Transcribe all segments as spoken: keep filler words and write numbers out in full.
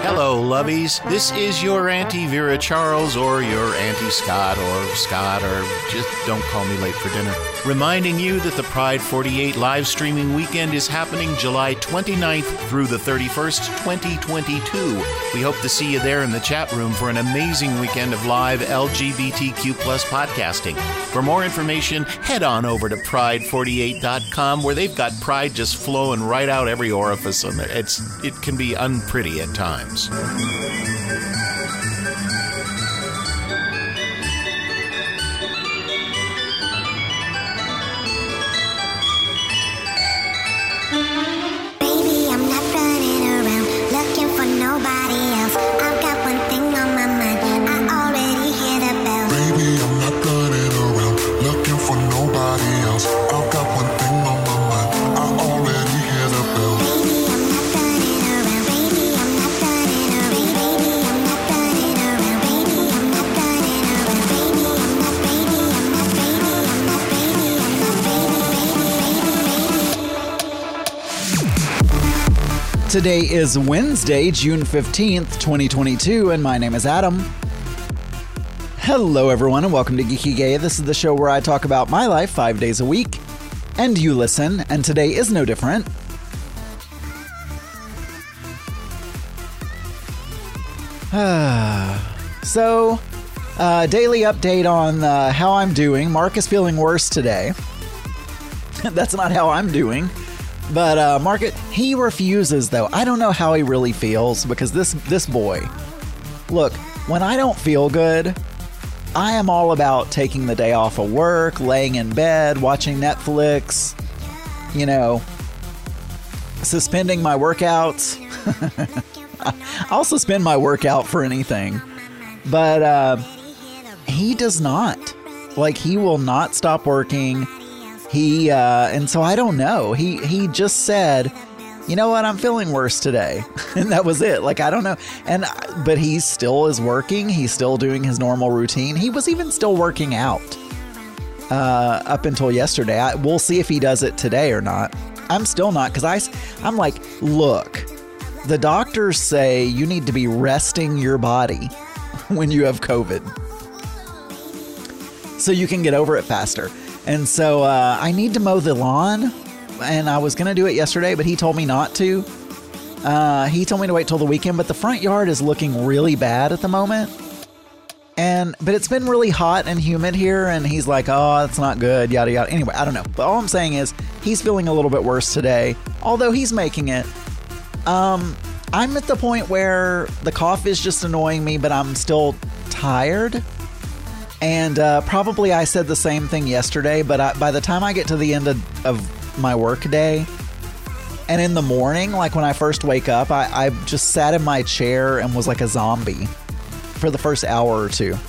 Hello, lovies. This is your Auntie Vera Charles, or your Auntie Scott, or Scott, or just don't call me late for dinner. Reminding you that the Pride forty-eight live streaming weekend is happening July twenty-ninth through the thirty-first, twenty twenty-two. We hope to see you there in the chat room for an amazing weekend of live L G B T Q plus podcasting. For more information, head on over to pride forty-eight dot com, where they've got pride just flowing right out every orifice on there. It's, it can be unpretty at times. Today is Wednesday, June fifteenth, twenty twenty-two, and my name is Adam. Hello, everyone, and welcome to Geeky Gay. This is the show where I talk about my life five days a week, and you listen, and today is no different. so, uh, daily update on uh, how I'm doing. Mark is feeling worse today. That's not how I'm doing. But uh, Mark, he refuses, though. I don't know how he really feels, because this this boy, look, when I don't feel good, I am all about taking the day off of work, laying in bed, watching Netflix, you know, suspending my workouts. I'll suspend my workout for anything. But uh, he does not. Like, he will not stop working. He, uh, and so I don't know. He, he just said, you know what, I'm feeling worse today. And that was it. Like, I don't know. And, but he still is working. He's still doing his normal routine. He was even still working out, uh, up until yesterday. I, we'll see if he does it today or not. I'm still not, because I, I'm like, look, the doctors say you need to be resting your body when you have COVID so you can get over it faster. And so uh, I need to mow the lawn, and I was going to do it yesterday, but he told me not to. Uh, he told me to wait till the weekend, but the front yard is looking really bad at the moment. And but it's been really hot and humid here, and he's like, oh, that's not good, yada, yada. Anyway, I don't know. But all I'm saying is he's feeling a little bit worse today, although he's making it. Um, I'm at the point where the cough is just annoying me, but I'm still tired. And uh, probably I said the same thing yesterday, but I, by the time I get to the end of, of my work day, and in the morning, like when I first wake up, I, I just sat in my chair and was like a zombie for the first hour or two.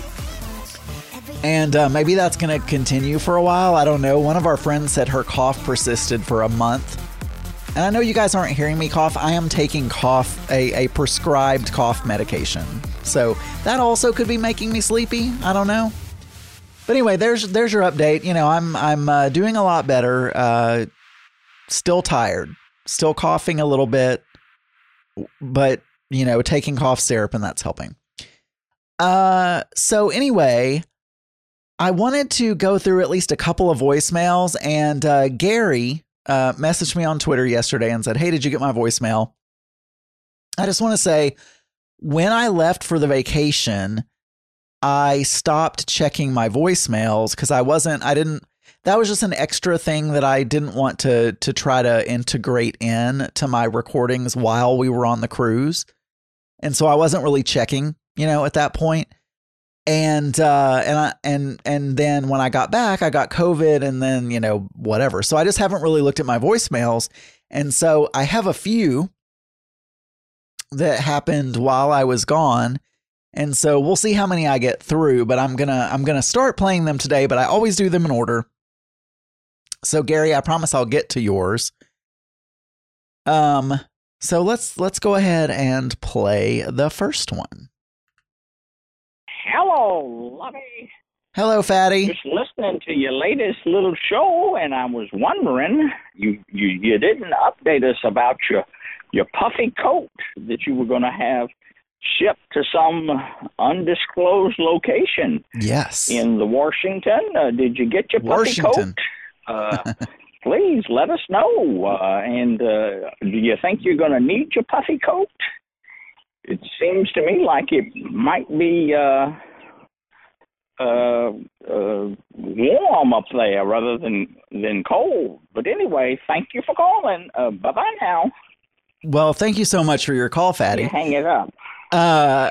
And uh, maybe that's going to continue for a while. I don't know. One of our friends said her cough persisted for a month. And I know you guys aren't hearing me cough. I am taking cough, a, a prescribed cough medication. So that also could be making me sleepy. I don't know. But anyway, there's there's your update. You know, I'm I'm uh, doing a lot better. Uh, still tired. Still coughing a little bit. But, you know, taking cough syrup, and that's helping. Uh, so anyway, I wanted to go through at least a couple of voicemails. And uh, Gary uh, messaged me on Twitter yesterday and said, hey, did you get my voicemail? I just want to say, when I left for the vacation, I stopped checking my voicemails because I wasn't, I didn't, that was just an extra thing that I didn't want to, to try to integrate in to my recordings while we were on the cruise. And so I wasn't really checking, you know, at that point. And, uh, and, I, and, and then when I got back, I got COVID and then, you know, whatever. So I just haven't really looked at my voicemails. And so I have a few that happened while I was gone. And so we'll see how many I get through, but I'm going to, I'm going to start playing them today, but I always do them in order. So Gary, I promise I'll get to yours. Um, so let's, let's go ahead and play the first one. Hello, Lovey. Hello, Fatty. Just listening to your latest little show, and I was wondering, you, you, you didn't update us about your your puffy coat that you were going to have shipped to some undisclosed location. Yes. In the Washington. Uh, did you get your puffy Washington. coat? Uh, please let us know. Uh, and uh, do you think you're going to need your puffy coat? It seems to me like it might be uh, uh, uh, warm up there rather than, than cold. But anyway, thank you for calling. Uh, bye-bye now. Well, thank you so much for your call, Fatty. You hang it up. Uh,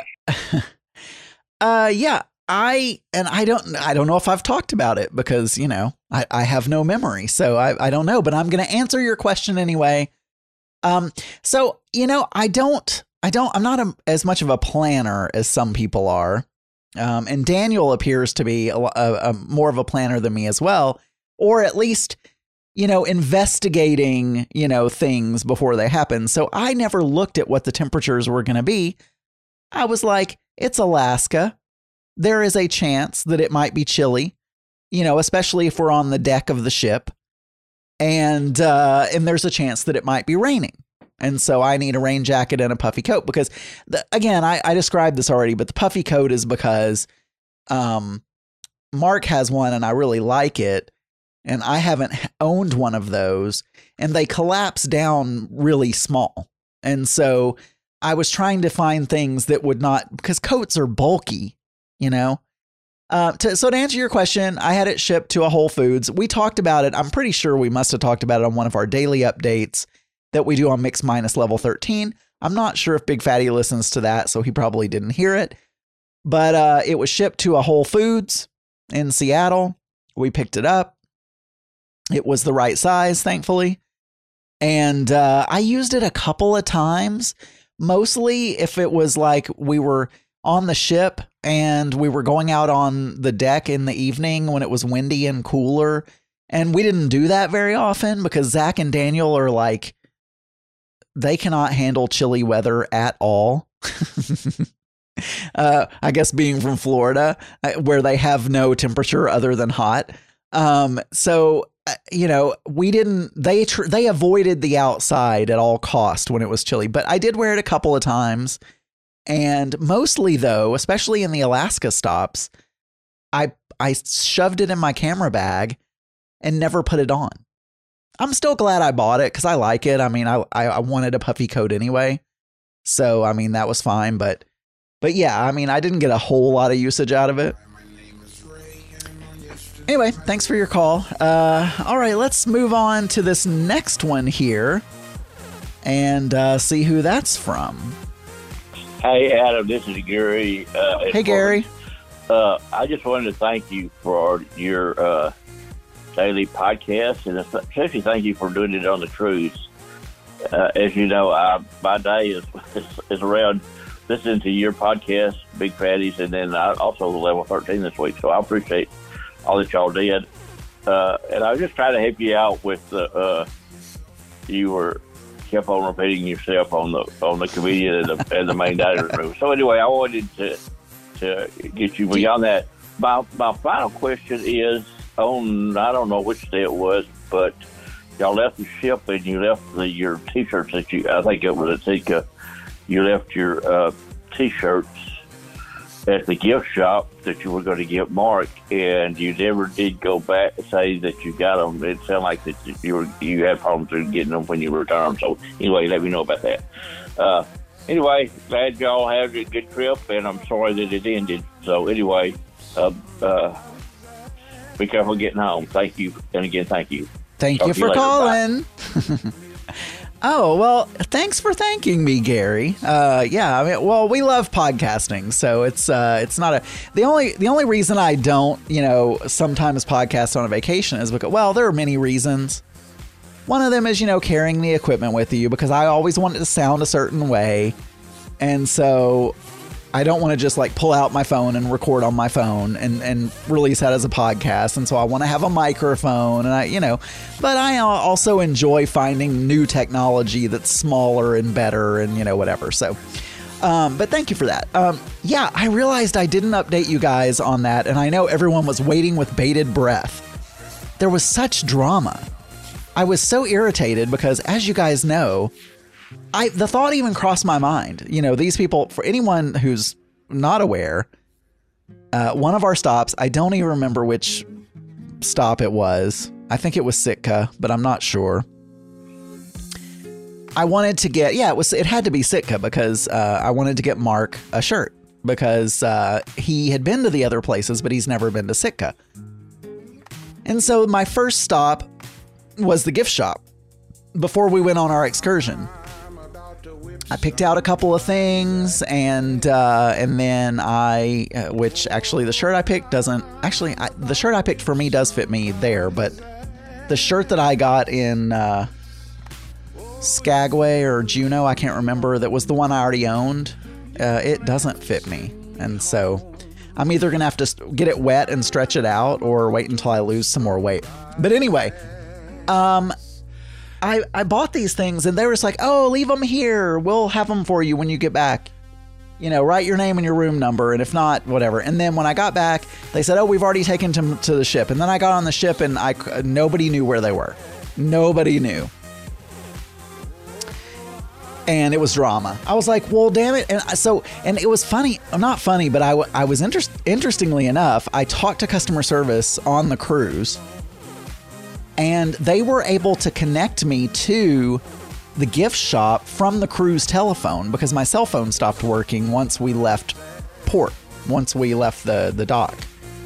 uh, yeah, I, and I don't, I don't know if I've talked about it because, you know, I, I have no memory, so I, I don't know, but I'm going to answer your question anyway. Um, so, you know, I don't, I don't, I'm not a, as much of a planner as some people are. Um, and Daniel appears to be a, a, a more of a planner than me as well, or at least, you know, investigating, you know, things before they happen. So I never looked at what the temperatures were going to be. I was like, it's Alaska. There is a chance that it might be chilly, you know, especially if we're on the deck of the ship. And uh, and there's a chance that it might be raining. And so I need a rain jacket and a puffy coat because, the, again, I, I described this already, but the puffy coat is because um, Mark has one and I really like it. And I haven't owned one of those, and they collapse down really small. And so I was trying to find things that would not, because coats are bulky, you know. Uh, to, so to answer your question, I had it shipped to a Whole Foods. We talked about it. I'm pretty sure we must have talked about it on one of our daily updates that we do on Mix Minus Level thirteen. I'm not sure if Big Fatty listens to that, so he probably didn't hear it. But uh, it was shipped to a Whole Foods in Seattle. We picked it up. It was the right size, thankfully. And uh, I used it a couple of times, mostly if it was like we were on the ship and we were going out on the deck in the evening when it was windy and cooler. And we didn't do that very often because Zach and Daniel are like, they cannot handle chilly weather at all. uh, I guess being from Florida, where they have no temperature other than hot. Um, so, uh, you know, we didn't, they, tr- they avoided the outside at all cost when it was chilly, but I did wear it a couple of times. And mostly though, especially in the Alaska stops, I, I shoved it in my camera bag and never put it on. I'm still glad I bought it because I like it. I mean, I, I I wanted a puffy coat anyway. So, I mean, that was fine. But but yeah, I mean, I didn't get a whole lot of usage out of it. Anyway, thanks for your call. Uh, all right, let's move on to this next one here and uh, see who that's from. Hey, Adam, this is Gary. Uh, hey, Gary. Uh, I just wanted to thank you for your uh, daily podcast, and especially thank you for doing it on the cruise. Uh, as you know, I, my day is, is is around listening to your podcast, Big Fatties, and then I also Level thirteen this week. So I appreciate all that y'all did. Uh, and I was just trying to help you out with the, uh, you were kept on repeating yourself on the on the comedian and the, and the main dining room. So anyway, I wanted to to get you beyond that. My my final question is on, I don't know which day it was, but y'all left the ship and you left the, your T-shirts that you, I think it was at Tika, you left your uh, T-shirts at the gift shop that you were going to give Mark, and you never did go back and say that you got them. It sounded like that you were you had problems with getting them when you returned. So anyway, let me know about that. Uh, anyway, glad y'all had a good trip, and I'm sorry that it ended. So anyway, uh, uh, be careful getting home. Thank you, and again, thank you. Thank Talk you to for later. calling. Oh, well, thanks for thanking me, Gary. Uh, yeah, I mean, well, we love podcasting, so it's uh, it's not a the only the only reason I don't, you know, sometimes podcast on a vacation is because, well, there are many reasons. One of them is, you know, carrying the equipment with you because I always want it to sound a certain way, and so I don't want to just like pull out my phone and record on my phone and, and release that as a podcast. And so I want to have a microphone and I, you know, but I also enjoy finding new technology that's smaller and better and, you know, whatever. So, um, but thank you for that. Um, yeah, I realized I didn't update you guys on that. And I know everyone was waiting with bated breath. There was such drama. I was so irritated because, as you guys know, I the thought even crossed my mind. You know, these people, for anyone who's not aware, uh, one of our stops, I don't even remember which stop it was. I think it was Sitka, but I'm not sure. I wanted to get, yeah, it was, it had to be Sitka because uh, I wanted to get Mark a shirt because uh, he had been to the other places, but he's never been to Sitka. And so my first stop was the gift shop before we went on our excursion. I picked out a couple of things and uh, and then I, uh, which actually the shirt I picked doesn't, actually I, the shirt I picked for me does fit me there, but the shirt that I got in uh, Skagway or Juneau, I can't remember, that was the one I already owned, uh, it doesn't fit me. And so I'm either going to have to get it wet and stretch it out or wait until I lose some more weight. But anyway, um, I, I bought these things and they were just like, oh, leave them here. We'll have them for you when you get back. You know, write your name and your room number, and if not, whatever. And then when I got back, they said, oh, we've already taken them to the ship. And then I got on the ship and I nobody knew where they were. Nobody knew. And it was drama. I was like, well, damn it. And so, and it was funny, not funny, but I, I was inter- interestingly enough, I talked to customer service on the cruise and they were able to connect me to the gift shop from the cruise telephone because my cell phone stopped working once we left port, once we left the, the dock.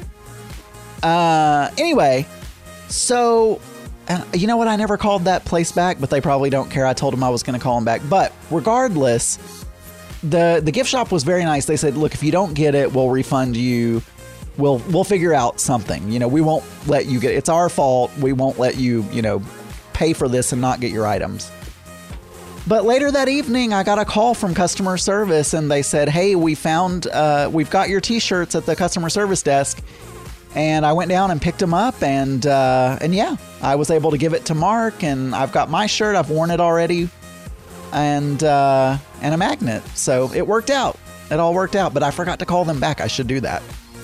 Uh, anyway, so... And you know what? I never called that place back, but they probably don't care. I told them I was going to call them back. But regardless, the the gift shop was very nice. They said, look, if you don't get it, we'll refund you. We'll we'll figure out something. You know, we won't let you get it. It's our fault. We won't let you, you know, pay for this and not get your items. But later that evening, I got a call from customer service and they said, hey, we found, uh, we've got your t-shirts at the customer service desk. And I went down and picked them up, and uh, and yeah, I was able to give it to Mark, and I've got my shirt. I've worn it already, and uh, and a magnet. So it worked out. It all worked out, but I forgot to call them back. I should do that.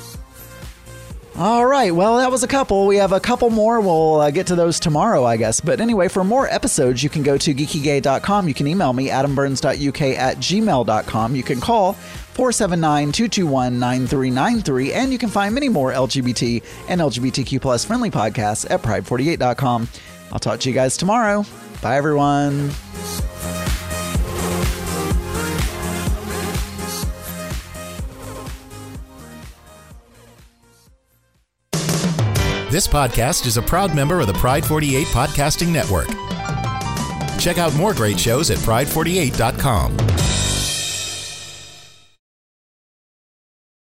All right, well, that was a couple. We have a couple more. We'll uh, get to those tomorrow, I guess. But anyway, for more episodes, you can go to geeky gay dot com. You can email me, adam burns dot u k at gmail dot com. You can call four seven nine, two two one, nine three nine three. And you can find many more L G B T and L G B T Q plus friendly podcasts at pride forty-eight dot com. I'll talk to you guys tomorrow. Bye, everyone. This podcast is a proud member of the Pride forty-eight Podcasting Network. Check out more great shows at pride forty-eight dot com.